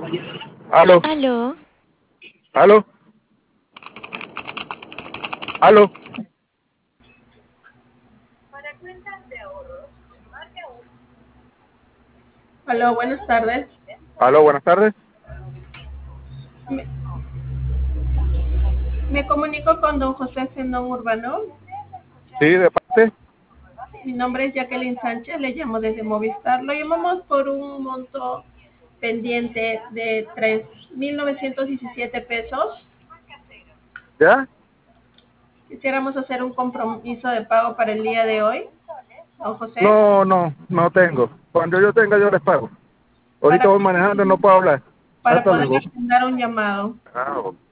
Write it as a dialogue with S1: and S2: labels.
S1: Aló,
S2: Aló,
S1: aló, aló.
S3: Hola, buenas tardes.
S1: Aló, buenas tardes.
S3: Me, me comunico con don José Zenón Urbano.
S1: Sí, de parte.
S3: Mi nombre es Jacqueline Sánchez, le llamo desde Movistar. Lo llamamos por un monto pendiente de 3.917 pesos.
S1: ¿Ya?
S3: Quisiéramos hacer un compromiso de pago para el día de hoy, don José,
S1: No tengo. Cuando yo tenga, yo les pago. Ahorita
S3: para,
S1: voy manejando, no puedo hablar.
S3: para
S1: Hasta
S3: poder
S1: luego.
S3: agendar un llamado.
S1: Ah, ok.